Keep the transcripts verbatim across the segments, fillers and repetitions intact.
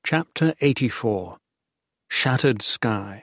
Chapter eighty-four. Shattered Sky.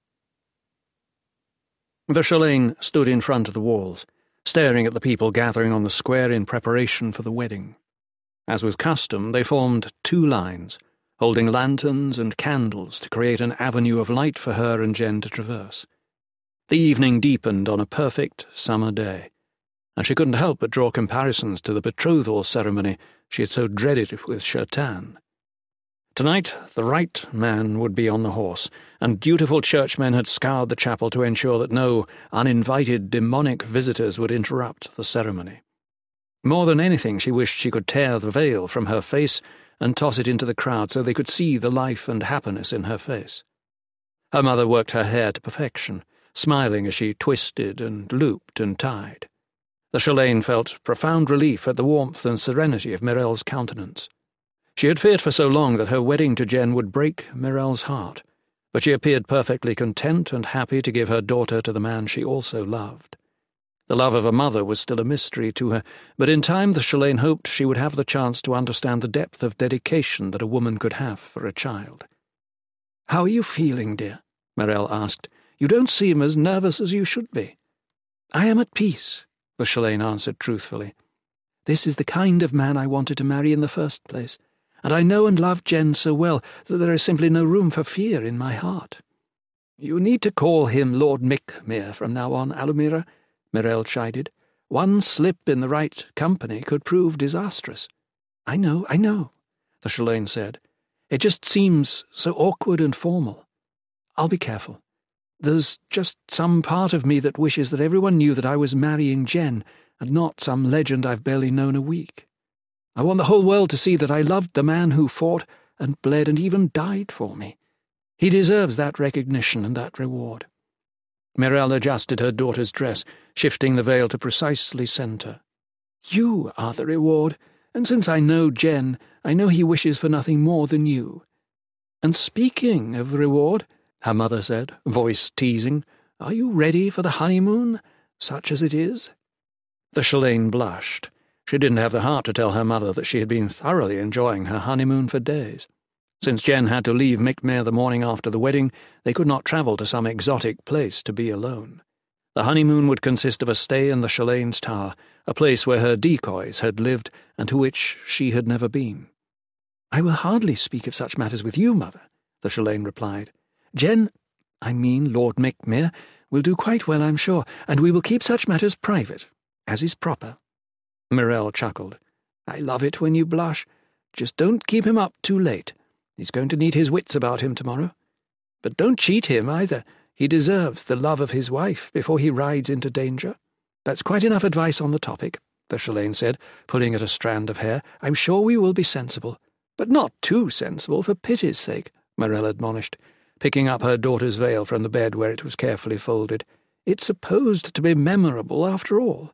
The Chalain stood in front of the walls, staring at the people gathering on the square in preparation for the wedding. As was custom, they formed two lines, holding lanterns and candles to create an avenue of light for her and Jen to traverse. The evening deepened on a perfect summer day, and she couldn't help but draw comparisons to the betrothal ceremony she had so dreaded with Shertan. Tonight, the right man would be on the horse, and dutiful churchmen had scoured the chapel to ensure that no uninvited demonic visitors would interrupt the ceremony. More than anything, she wished she could tear the veil from her face and toss it into the crowd so they could see the life and happiness in her face. Her mother worked her hair to perfection, smiling as she twisted and looped and tied. The Chalain felt profound relief at the warmth and serenity of Mirelle's countenance. She had feared for so long that her wedding to Jen would break Mirelle's heart, but she appeared perfectly content and happy to give her daughter to the man she also loved. The love of a mother was still a mystery to her, but in time the Chalain hoped she would have the chance to understand the depth of dedication that a woman could have for a child. "How are you feeling, dear?" Mirelle asked. "You don't seem as nervous as you should be." "I am at peace," the Chalain answered truthfully. "This is the kind of man I wanted to marry in the first place, and I know and love Jen so well that there is simply no room for fear in my heart." "You need to call him Lord Mickmere from now on, Alumira," Mirelle chided. "One slip in the right company could prove disastrous." "I know, I know," the Chalain said. "It just seems so awkward and formal. I'll be careful. There's just some part of me that wishes that everyone knew that I was marrying Jen and not some legend I've barely known a week. I want the whole world to see that I loved the man who fought and bled and even died for me. He deserves that recognition and that reward." Mirelle adjusted her daughter's dress, shifting the veil to precisely centre. "You are the reward, and since I know Jen, I know he wishes for nothing more than you. And speaking of reward," her mother said, voice teasing, "are you ready for the honeymoon, such as it is?" The Chalain blushed. She didn't have the heart to tell her mother that she had been thoroughly enjoying her honeymoon for days. Since Jen had to leave Mickmere the morning after the wedding, they could not travel to some exotic place to be alone. The honeymoon would consist of a stay in the Chalain's tower, a place where her decoys had lived and to which she had never been. "I will hardly speak of such matters with you, mother," the Chalain replied. "Jen, I mean Lord Mickmere, will do quite well, I'm sure, and we will keep such matters private, as is proper." Mirelle chuckled. "I love it when you blush. Just don't keep him up too late. He's going to need his wits about him tomorrow. But don't cheat him either. He deserves the love of his wife before he rides into danger. That's quite enough advice on the topic," the Chalain said, pulling at a strand of hair. "I'm sure we will be sensible. But not too sensible, for pity's sake," Mirelle admonished, picking up her daughter's veil from the bed where it was carefully folded. "It's supposed to be memorable, after all."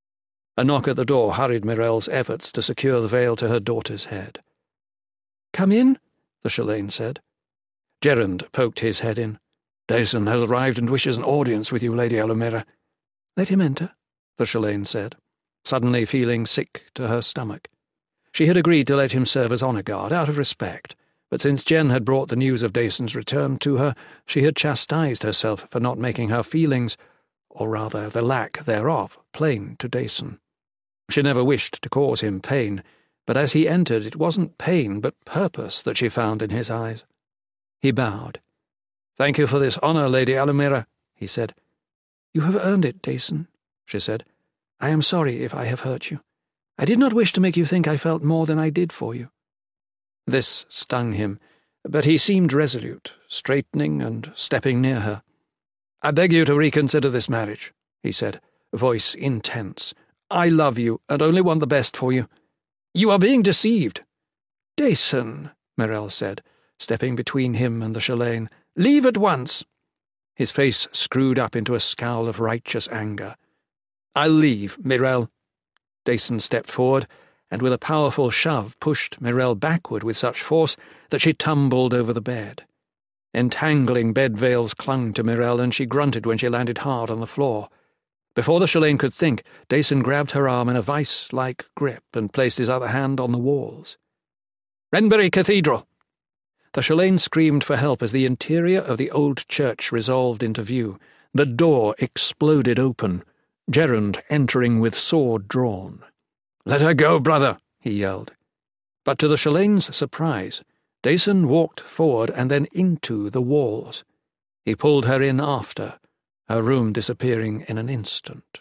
A knock at the door hurried Mirelle's efforts to secure the veil to her daughter's head. "Come in," the Chalain said. Gerrand poked his head in. "Dason has arrived and wishes an audience with you, Lady Alumira." "Let him enter," the Chalain said, suddenly feeling sick to her stomach. She had agreed to let him serve as honour guard out of respect, but since Jen had brought the news of Dason's return to her, she had chastised herself for not making her feelings, or rather the lack thereof, plain to Dason. She never wished to cause him pain, but as he entered it wasn't pain but purpose that she found in his eyes. He bowed. "Thank you for this honour, Lady Alumira," he said. "You have earned it, Dason," she said. "I am sorry if I have hurt you. I did not wish to make you think I felt more than I did for you." This stung him, but he seemed resolute, straightening and stepping near her. "I beg you to reconsider this marriage," he said, voice intense. "I love you, and only want the best for you. You are being deceived." "Dason," Mirelle said, stepping between him and the Chalain. "Leave at once." His face screwed up into a scowl of righteous anger. "I'll leave, Mirelle." Dason stepped forward, and with a powerful shove pushed Mirelle backward with such force that she tumbled over the bed. Entangling bed veils clung to Mirelle, and she grunted when she landed hard on the floor. Before the Chalain could think, Dason grabbed her arm in a vice-like grip and placed his other hand on the walls. "Wrenbury Cathedral!" The Chalain screamed for help as the interior of the old church resolved into view. The door exploded open, Gerund entering with sword drawn. "Let her go, brother," he yelled. But to the Chalain's surprise, Dason walked forward and then into the walls. He pulled her in after, her room disappearing in an instant.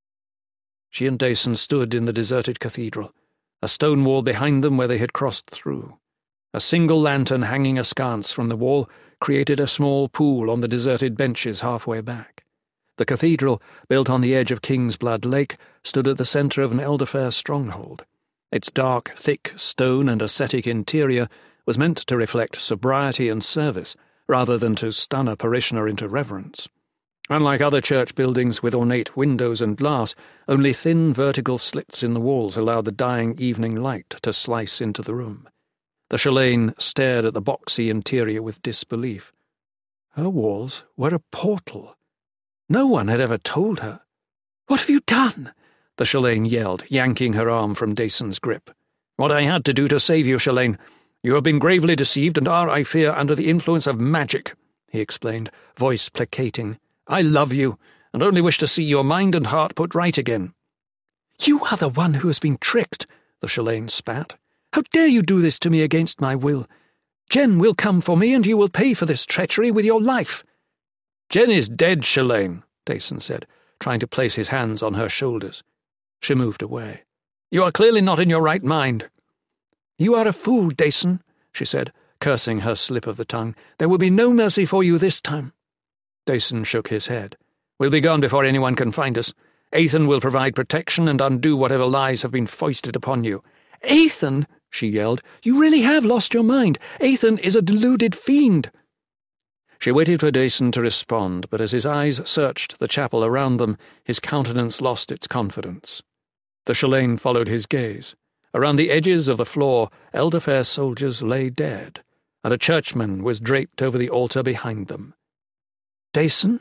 She and Dason stood in the deserted cathedral, a stone wall behind them where they had crossed through. A single lantern hanging askance from the wall created a small pool on the deserted benches halfway back. The cathedral, built on the edge of Kingsblood Lake, stood at the centre of an elder-fair stronghold. Its dark, thick stone and ascetic interior was meant to reflect sobriety and service, rather than to stun a parishioner into reverence. Unlike other church buildings with ornate windows and glass, only thin vertical slits in the walls allowed the dying evening light to slice into the room. The Chalain stared at the boxy interior with disbelief. Her walls were a portal. No one had ever told her. "What have you done?" the Chalain yelled, yanking her arm from Dason's grip. "What I had to do to save you, Chalain. You have been gravely deceived and are, I fear, under the influence of magic," he explained, voice placating. "I love you, and only wish to see your mind and heart put right again." "You are the one who has been tricked," the Chalain spat. "How dare you do this to me against my will? Jen will come for me, and you will pay for this treachery with your life." "Jen is dead, Chalain," Dason said, trying to place his hands on her shoulders. She moved away. "You are clearly not in your right mind." "You are a fool, Dason," she said, cursing her slip of the tongue. "There will be no mercy for you this time." Dason shook his head. "We'll be gone before anyone can find us. Ethan will provide protection and undo whatever lies have been foisted upon you." "Ethan!" she yelled. "You really have lost your mind. Ethan is a deluded fiend." She waited for Dason to respond, but as his eyes searched the chapel around them, his countenance lost its confidence. The Chalain followed his gaze. Around the edges of the floor, elder-fair soldiers lay dead, and a churchman was draped over the altar behind them. "Dason?"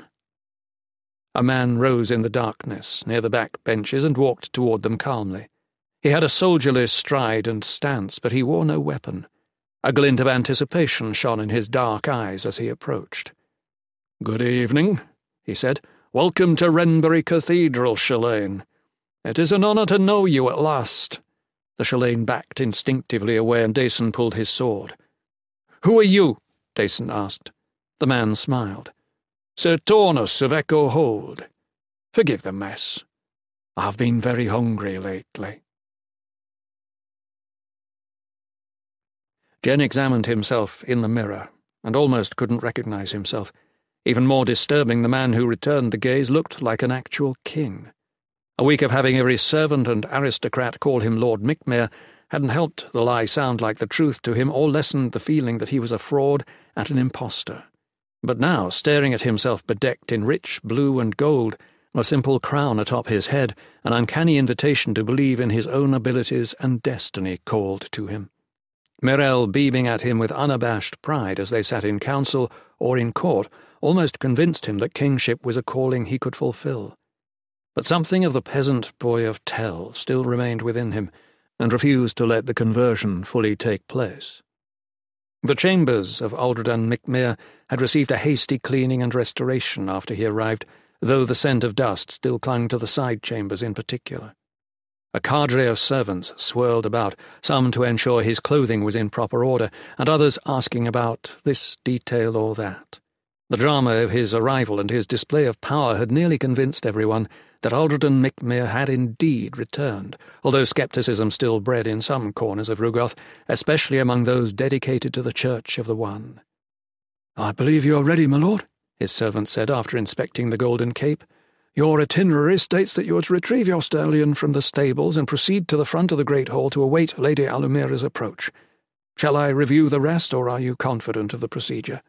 A man rose in the darkness near the back benches and walked toward them calmly. He had a soldierly stride and stance, but he wore no weapon. A glint of anticipation shone in his dark eyes as he approached. "Good evening," he said. "Welcome to Wrenbury Cathedral, Chalain. It is an honour to know you at last." The Chalain backed instinctively away, and Dason pulled his sword. "Who are you?" Dason asked. The man smiled. "Sir Tornus of Echo Hold. Forgive the mess. I've been very hungry lately." Jen examined himself in the mirror, and almost couldn't recognize himself. Even more disturbing, the man who returned the gaze looked like an actual king. A week of having every servant and aristocrat call him Lord Micmair hadn't helped the lie sound like the truth to him or lessened the feeling that he was a fraud and an impostor. But now, staring at himself bedecked in rich blue and gold, a simple crown atop his head, an uncanny invitation to believe in his own abilities and destiny called to him. Mirel, beaming at him with unabashed pride as they sat in council or in court, almost convinced him that kingship was a calling he could fulfill. But something of the peasant boy of Tell still remained within him, and refused to let the conversion fully take place. The chambers of Aldredan Micmair had received a hasty cleaning and restoration after he arrived, though the scent of dust still clung to the side chambers in particular. A cadre of servants swirled about, some to ensure his clothing was in proper order, and others asking about this detail or that. The drama of his arrival and his display of power had nearly convinced everyone that Aldredan Micmair had indeed returned, although scepticism still bred in some corners of Rugoth, especially among those dedicated to the Church of the One. "I believe you are ready, my lord," his servant said after inspecting the golden cape. "Your itinerary states that you are to retrieve your stallion from the stables and proceed to the front of the great hall to await Lady Alumira's approach. Shall I review the rest, or are you confident of the procedure?"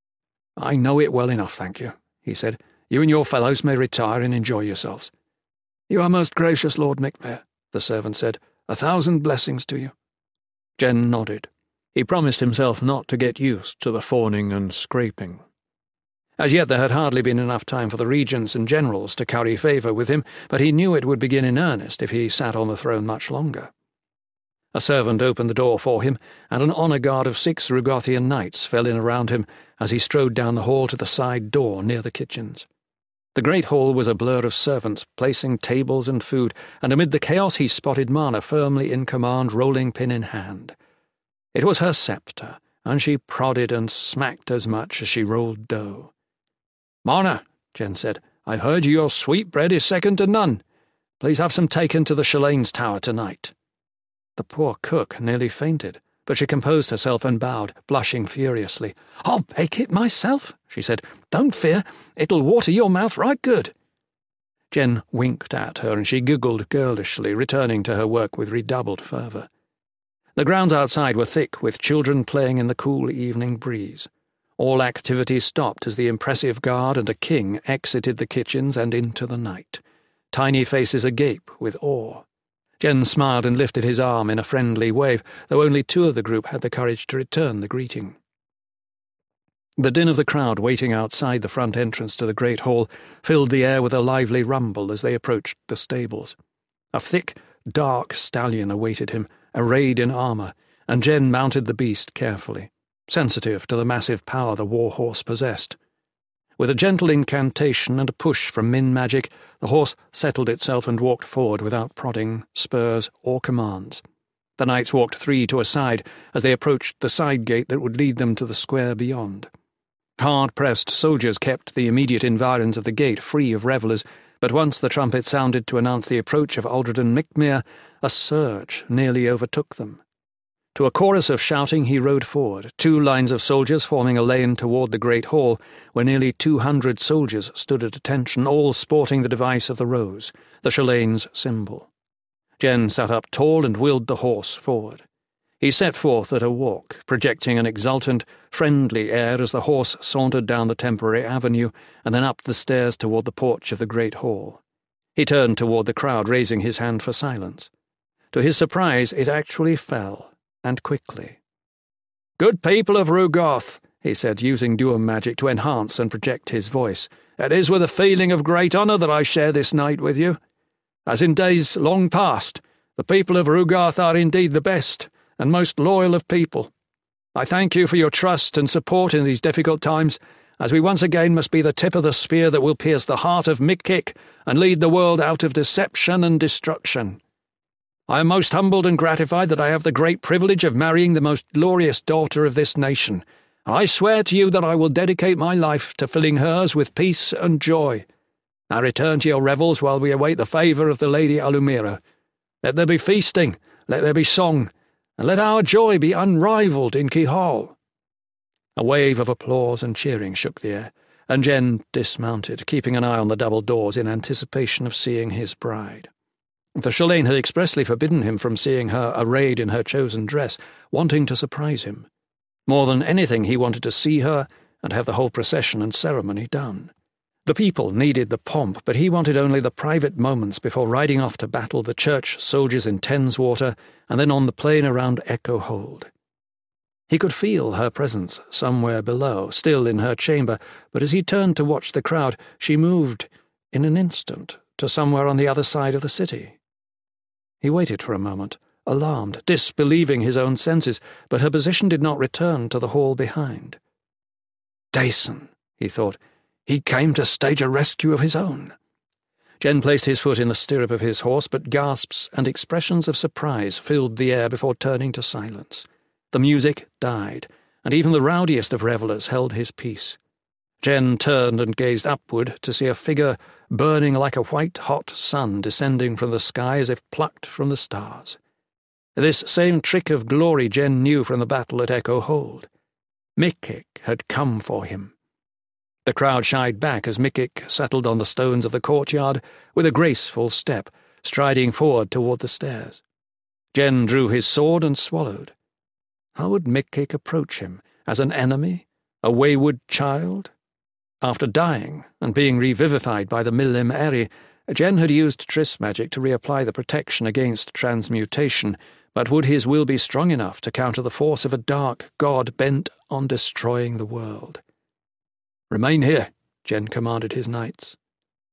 "I know it well enough, thank you," he said. "You and your fellows may retire and enjoy yourselves." "You are most gracious, Lord Micmair," the servant said. "A thousand blessings to you." Jen nodded. He promised himself not to get used to the fawning and scraping. As yet there had hardly been enough time for the regents and generals to curry favour with him, but he knew it would begin in earnest if he sat on the throne much longer. A servant opened the door for him, and an honour guard of six Rugothian knights fell in around him as he strode down the hall to the side door near the kitchens. The great hall was a blur of servants placing tables and food, and amid the chaos he spotted Marna firmly in command, rolling pin in hand. It was her sceptre, and she prodded and smacked as much as she rolled dough. "Marna," Jen said, "I've heard your sweetbread is second to none. Please have some taken to the Shalane's Tower tonight." The poor cook nearly fainted, but she composed herself and bowed, blushing furiously. "I'll bake it myself," she said. "Don't fear, it'll water your mouth right good." Jen winked at her, and she giggled girlishly, returning to her work with redoubled fervour. The grounds outside were thick with children playing in the cool evening breeze. All activity stopped as the impressive guard and a king exited the kitchens and into the night, tiny faces agape with awe. Jen smiled and lifted his arm in a friendly wave, though only two of the group had the courage to return the greeting. The din of the crowd waiting outside the front entrance to the great hall filled the air with a lively rumble as they approached the stables. A thick, dark stallion awaited him, arrayed in armour, and Jen mounted the beast carefully, sensitive to the massive power the war horse possessed. With a gentle incantation and a push from Min magic, the horse settled itself and walked forward without prodding, spurs, or commands. The knights walked three to a side as they approached the side gate that would lead them to the square beyond. Hard-pressed soldiers kept the immediate environs of the gate free of revellers, but once the trumpet sounded to announce the approach of Aldredon Micmere, a surge nearly overtook them. To a chorus of shouting he rode forward, two lines of soldiers forming a lane toward the great hall, where nearly two hundred soldiers stood at attention, all sporting the device of the rose, the Shalane's symbol. Jen sat up tall and wheeled the horse forward. He set forth at a walk, projecting an exultant, friendly air as the horse sauntered down the temporary avenue and then up the stairs toward the porch of the great hall. He turned toward the crowd, raising his hand for silence. To his surprise, it actually fell, and quickly. "Good people of Rugoth," he said, using Duum magic to enhance and project his voice, "it is with a feeling of great honour that I share this night with you. As in days long past, the people of Rugoth are indeed the best and most loyal of people. I thank you for your trust and support in these difficult times, as we once again must be the tip of the spear that will pierce the heart of Mikkik and lead the world out of deception and destruction. I am most humbled and gratified that I have the great privilege of marrying the most glorious daughter of this nation. I swear to you that I will dedicate my life to filling hers with peace and joy. Now return to your revels while we await the favour of the Lady Alumira. Let there be feasting, let there be song, and let our joy be unrivalled in Kihal." A wave of applause and cheering shook the air, and Jen dismounted, keeping an eye on the double doors in anticipation of seeing his bride. The Shalane had expressly forbidden him from seeing her arrayed in her chosen dress, wanting to surprise him. More than anything, he wanted to see her and have the whole procession and ceremony done. The people needed the pomp, but he wanted only the private moments before riding off to battle the church soldiers in Tenswater and then on the plain around Echo Hold. He could feel her presence somewhere below, still in her chamber, but as he turned to watch the crowd, she moved, in an instant, to somewhere on the other side of the city. He waited for a moment, alarmed, disbelieving his own senses, but her position did not return to the hall behind. Dason, he thought, he came to stage a rescue of his own. Jen placed his foot in the stirrup of his horse, but gasps and expressions of surprise filled the air before turning to silence. The music died, and even the rowdiest of revellers held his peace. Jen turned and gazed upward to see a figure burning like a white-hot sun descending from the sky as if plucked from the stars. This same trick of glory Jen knew from the battle at Echo Hold. Mikkik had come for him. The crowd shied back as Mikkik settled on the stones of the courtyard with a graceful step, striding forward toward the stairs. Jen drew his sword and swallowed. How would Mikkik approach him? As an enemy? A wayward child? After dying and being revivified by the Milim Eri, Jen had used Triss magic to reapply the protection against transmutation, but would his will be strong enough to counter the force of a dark god bent on destroying the world? "Remain here," Jen commanded his knights.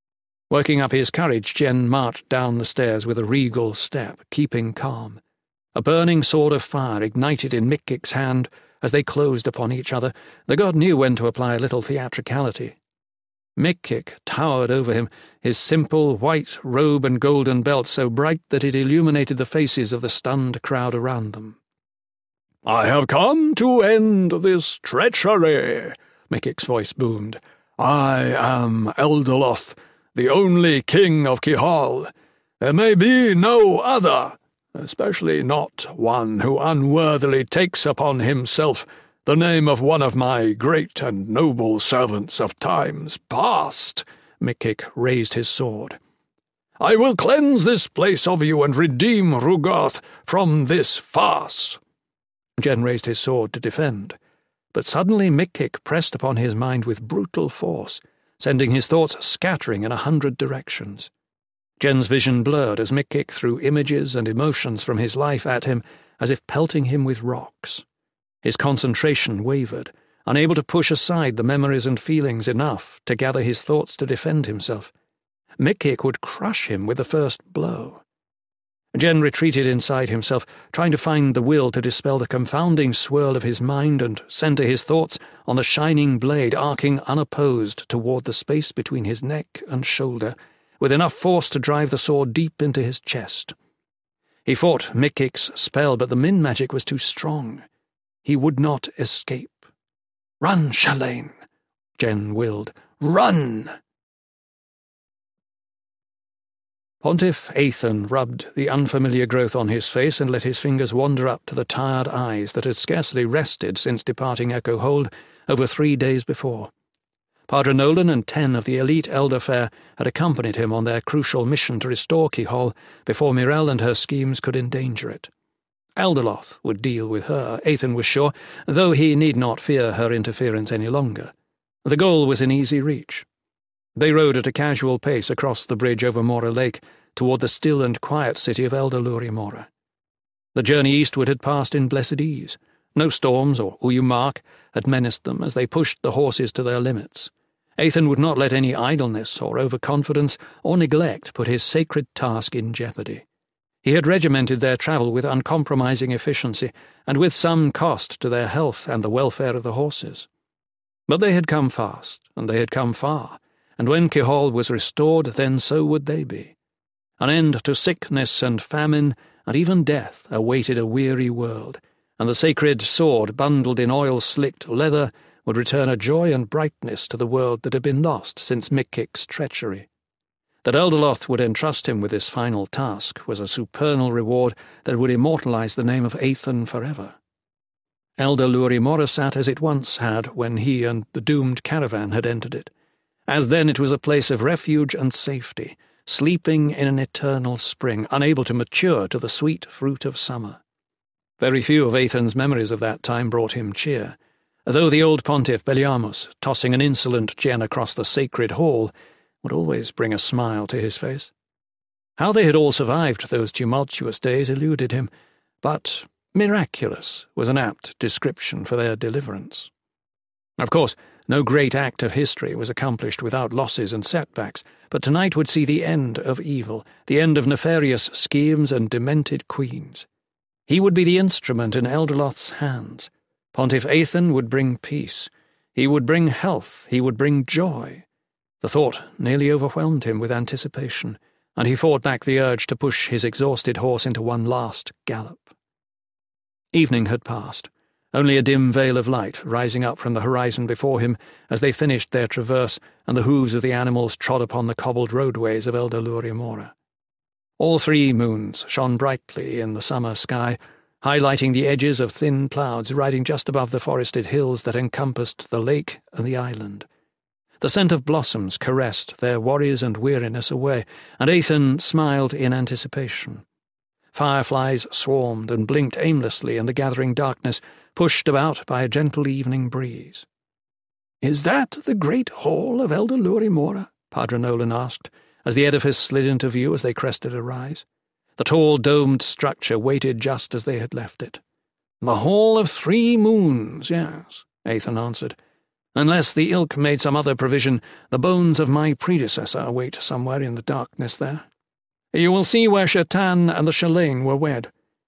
Working up his courage, Jen marched down the stairs with a regal step, keeping calm. A burning sword of fire ignited in Mick-Kick's hand as they closed upon each other. The god knew when to apply a little theatricality. Mick-Kick towered over him, his simple white robe and golden belt so bright that it illuminated the faces of the stunned crowd around them. "I have come to end this treachery," Mick-Kick's voice boomed. "I am Elderloth, the only king of Chihal. There may be no other, especially not one who unworthily takes upon himself the name of one of my great and noble servants of times past." Mick-Kick raised his sword. "I will cleanse this place of you and redeem Rhugarth from this farce." Jen raised his sword to defend, but suddenly Mick-Kick pressed upon his mind with brutal force, sending his thoughts scattering in a hundred directions. Jen's vision blurred as Mick-Kick threw images and emotions from his life at him as if pelting him with rocks. His concentration wavered, unable to push aside the memories and feelings enough to gather his thoughts to defend himself. Mick-Kick would crush him with the first blow. Jen retreated inside himself, trying to find the will to dispel the confounding swirl of his mind and center his thoughts on the shining blade arcing unopposed toward the space between his neck and shoulder, with enough force to drive the sword deep into his chest. He fought Mick-Kick's spell, but the Min magic was too strong. He would not escape. "Run, Shalane," Jen willed. "Run!" Pontiff Aethan rubbed the unfamiliar growth on his face and let his fingers wander up to the tired eyes that had scarcely rested since departing Echo Hold over three days before. Padre Nolan and ten of the elite Elderfair had accompanied him on their crucial mission to restore Chihal before Mirelle and her schemes could endanger it. Elderloth would deal with her, Aethan was sure, though he need not fear her interference any longer. The goal was in easy reach. They rode at a casual pace across the bridge over Mora Lake toward the still and quiet city of Elder Mora. The journey eastward had passed in blessed ease. No storms or Uyumark had menaced them as they pushed the horses to their limits. Aethan would not let any idleness or overconfidence or neglect put his sacred task in jeopardy. He had regimented their travel with uncompromising efficiency and with some cost to their health and the welfare of the horses. But they had come fast, and they had come far, and when Chihal was restored, then so would they be. An end to sickness and famine, and even death, awaited a weary world, and the sacred sword, bundled in oil-slicked leather, would return a joy and brightness to the world that had been lost since Mick-Kick's treachery. That Elderloth would entrust him with this final task was a supernal reward that would immortalize the name of Aethan forever. Elder Mora sat as it once had when he and the doomed caravan had entered it, as then it was a place of refuge and safety, sleeping in an eternal spring, unable to mature to the sweet fruit of summer. Very few of Aethan's memories of that time brought him cheer, though the old pontiff Belliamus, tossing an insolent gen across the sacred hall, would always bring a smile to his face. How they had all survived those tumultuous days eluded him, but miraculous was an apt description for their deliverance. Of course, no great act of history was accomplished without losses and setbacks, but tonight would see the end of evil, the end of nefarious schemes and demented queens. He would be the instrument in Elderloth's hands. Pontiff Aethan would bring peace. He would bring health. He would bring joy. The thought nearly overwhelmed him with anticipation, and he fought back the urge to push his exhausted horse into one last gallop. Evening had passed. Only a dim veil of light rising up from the horizon before him as they finished their traverse, and the hooves of the animals trod upon the cobbled roadways of Elder Mora. All three moons shone brightly in the summer sky, highlighting the edges of thin clouds riding just above the forested hills that encompassed the lake and the island. The scent of blossoms caressed their worries and weariness away, and Aethan smiled in anticipation. Fireflies swarmed and blinked aimlessly in the gathering darkness, pushed about by a gentle evening breeze. "Is that the great hall of Elder Mora?" Padre Nolan asked, as the edifice slid into view as they crested a rise. The tall domed structure waited just as they had left it. "The Hall of Three Moons, yes," Aethan answered. "Unless the ilk made some other provision, the bones of my predecessor await somewhere in the darkness there. You will see where Shatan and the Shalane were wed.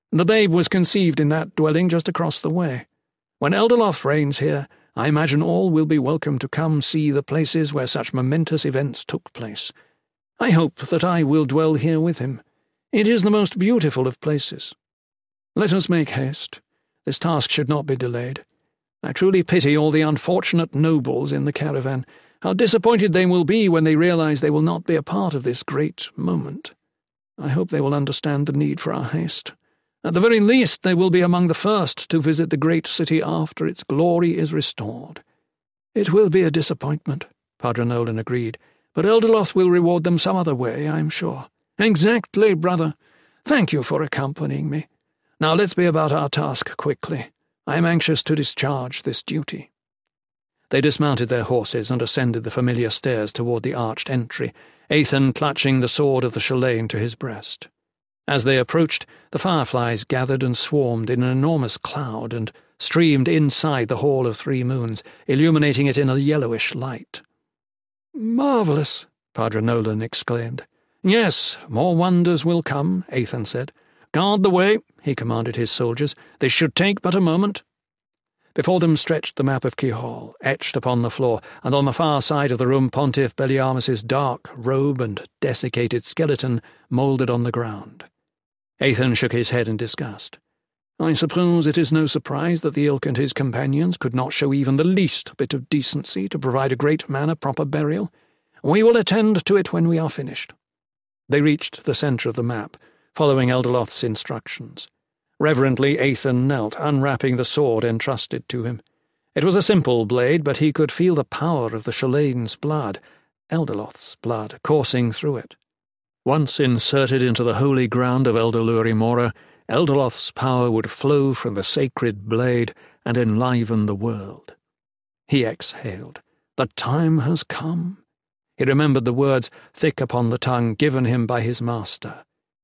The babe was conceived in that dwelling just across the way. When Elderloth reigns here, I imagine all will be welcome to come see the places where such momentous events took place. I hope that I will dwell here with him. It is the most beautiful of places. Let us make haste. This task should not be delayed. I truly pity all the unfortunate nobles in the caravan. How disappointed they will be when they realize they will not be a part of this great moment. I hope they will understand the need for our haste. At the very least, they will be among the first to visit the great city after its glory is restored. It will be a disappointment, Padre Nolan agreed, but Elderloth will reward them some other way, I am sure. Exactly, brother. Thank you for accompanying me. Now let's be about our task quickly. I am anxious to discharge this duty. They dismounted their horses and ascended the familiar stairs toward the arched entry, Aethan clutching the sword of the Shalane to his breast. As they approached, the fireflies gathered and swarmed in an enormous cloud and streamed inside the Hall of Three Moons, illuminating it in a yellowish light. "Marvellous!" Padre Nolan exclaimed. "Yes, more wonders will come," Aethan said. "Guard the way," he commanded his soldiers. "This should take but a moment." Before them stretched the map of Kihol, etched upon the floor, and on the far side of the room Pontiff Belliarmus's dark robe and desiccated skeleton moulded on the ground. Aethan shook his head in disgust. "I suppose it is no surprise that the Ilk and his companions could not show even the least bit of decency to provide a great man a proper burial. We will attend to it when we are finished." They reached the centre of the map, following Elderloth's instructions. Reverently, Aethan knelt, unwrapping the sword entrusted to him. It was a simple blade, but he could feel the power of the Shalane's blood, Elderloth's blood, coursing through it. Once inserted into the holy ground of Eldaluri Mora, Elderloth's power would flow from the sacred blade and enliven the world. He exhaled. The time has come. He remembered the words, thick upon the tongue, given him by his master.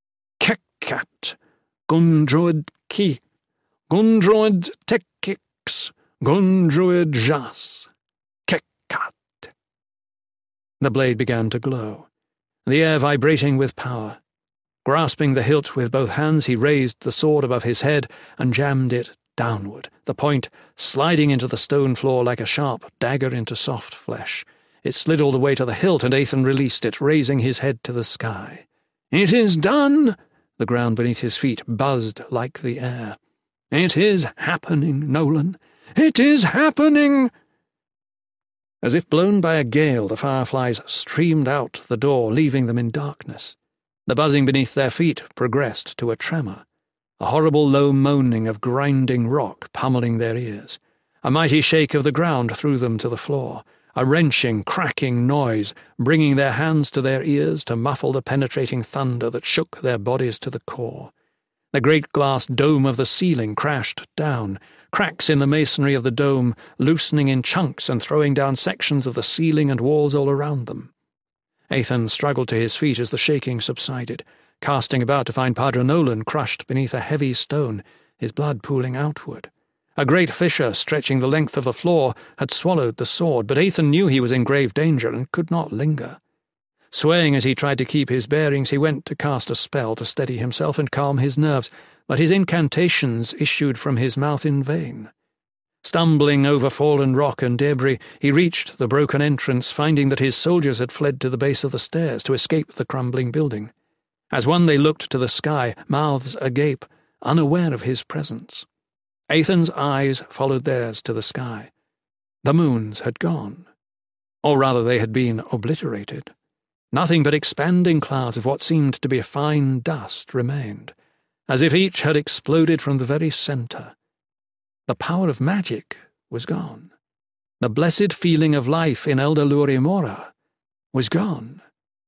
Kekkat, Gundroid Ki, Gundroid Tekix, Gundroid Jas, Kekkat. The blade began to glow, the air vibrating with power. Grasping the hilt with both hands, he raised the sword above his head and jammed it downward, the point sliding into the stone floor like a sharp dagger into soft flesh. It slid all the way to the hilt, and Aethan released it, raising his head to the sky. "It is done!" The ground beneath his feet buzzed like the air. "It is happening, Nolan! It is happening!" As if blown by a gale, the fireflies streamed out the door, leaving them in darkness. The buzzing beneath their feet progressed to a tremor, a horrible low moaning of grinding rock pummeling their ears. A mighty shake of the ground threw them to the floor, a wrenching, cracking noise, bringing their hands to their ears to muffle the penetrating thunder that shook their bodies to the core. The great glass dome of the ceiling crashed down, cracks in the masonry of the dome loosening in chunks and throwing down sections of the ceiling and walls all around them. Aethan struggled to his feet as the shaking subsided, casting about to find Padre Nolan crushed beneath a heavy stone, his blood pooling outward. A great fissure stretching the length of the floor had swallowed the sword, but Aethan knew he was in grave danger and could not linger. Swaying as he tried to keep his bearings, he went to cast a spell to steady himself and calm his nerves, but his incantations issued from his mouth in vain. Stumbling over fallen rock and debris, he reached the broken entrance, finding that his soldiers had fled to the base of the stairs to escape the crumbling building. As one they looked to the sky, mouths agape, unaware of his presence. Aethan's eyes followed theirs to the sky. The moons had gone. Or rather, they had been obliterated. Nothing but expanding clouds of what seemed to be fine dust remained, as if each had exploded from the very centre. The power of magic was gone. The blessed feeling of life in Eldaluri Mora was gone.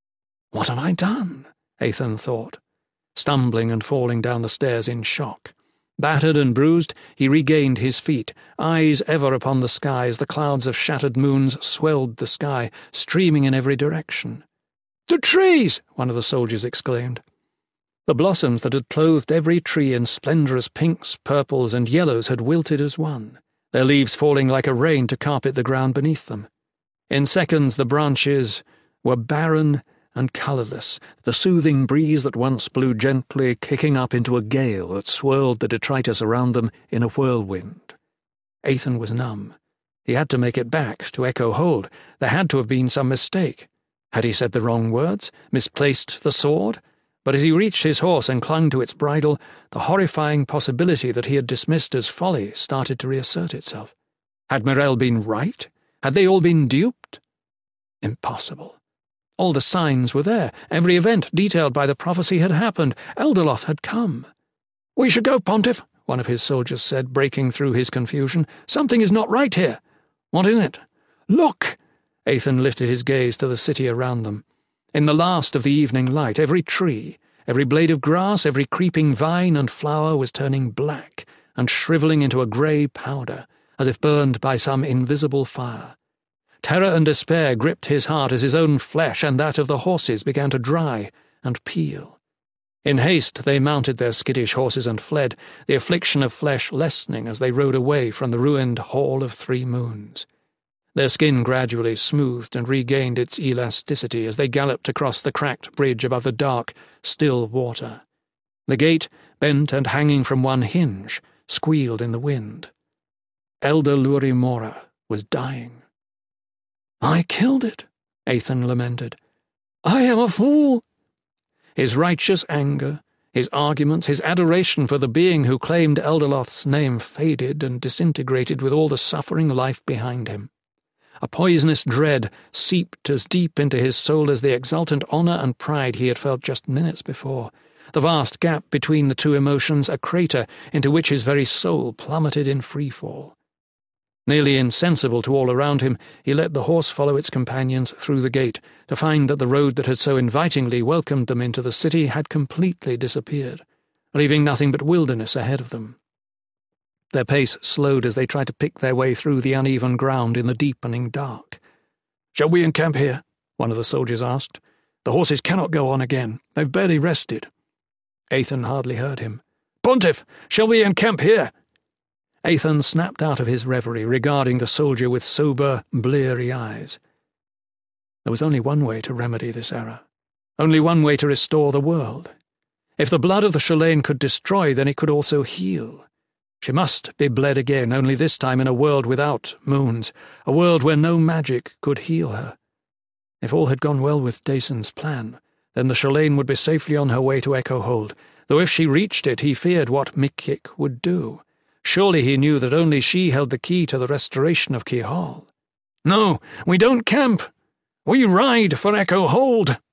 "What have I done?" Aethan thought, stumbling and falling down the stairs in shock. Battered and bruised, he regained his feet, eyes ever upon the sky as the clouds of shattered moons swelled the sky, streaming in every direction. "The trees!" one of the soldiers exclaimed. The blossoms that had clothed every tree in splendorous pinks, purples, and yellows had wilted as one, their leaves falling like a rain to carpet the ground beneath them. In seconds the branches were barren and colourless, the soothing breeze that once blew gently kicking up into a gale that swirled the detritus around them in a whirlwind. Ethan was numb. He had to make it back, to Echo Hold. There had to have been some mistake. Had he said the wrong words, misplaced the sword? But as he reached his horse and clung to its bridle, the horrifying possibility that he had dismissed as folly started to reassert itself. Had Mirelle been right? Had they all been duped? Impossible. All the signs were there. Every event detailed by the prophecy had happened. Elderloth had come. "We should go, Pontiff," one of his soldiers said, breaking through his confusion. "Something is not right here." "What is it?" "Look!" Ethan lifted his gaze to the city around them. In the last of the evening light, every tree, every blade of grass, every creeping vine and flower was turning black and shrivelling into a grey powder, as if burned by some invisible fire. Terror and despair gripped his heart as his own flesh and that of the horses began to dry and peel. In haste they mounted their skittish horses and fled, the affliction of flesh lessening as they rode away from the ruined Hall of Three Moons. Their skin gradually smoothed and regained its elasticity as they galloped across the cracked bridge above the dark, still water. The gate, bent and hanging from one hinge, squealed in the wind. Elder Luri Mora was dying. "I killed it," Ethan lamented. "I am a fool." His righteous anger, his arguments, his adoration for the being who claimed Elderloth's name faded and disintegrated with all the suffering life behind him. A poisonous dread seeped as deep into his soul as the exultant honour and pride he had felt just minutes before. The vast gap between the two emotions, a crater into which his very soul plummeted in freefall. Nearly insensible to all around him, he let the horse follow its companions through the gate, to find that the road that had so invitingly welcomed them into the city had completely disappeared, leaving nothing but wilderness ahead of them. Their pace slowed as they tried to pick their way through the uneven ground in the deepening dark. "Shall we encamp here?" one of the soldiers asked. "The horses cannot go on again. They've barely rested." Ethan hardly heard him. "Pontiff, shall we encamp here?" Ethan snapped out of his reverie, regarding the soldier with sober, bleary eyes. There was only one way to remedy this error. Only one way to restore the world. If the blood of the Shalane could destroy, then it could also heal. She must be bled again, only this time in a world without moons, a world where no magic could heal her. If all had gone well with Dayson's plan, then the Shalane would be safely on her way to Echo Hold, though if she reached it, he feared what Mick would do. Surely he knew that only she held the key to the restoration of Keir Hall. "No, we don't camp. We ride for Echo Hold."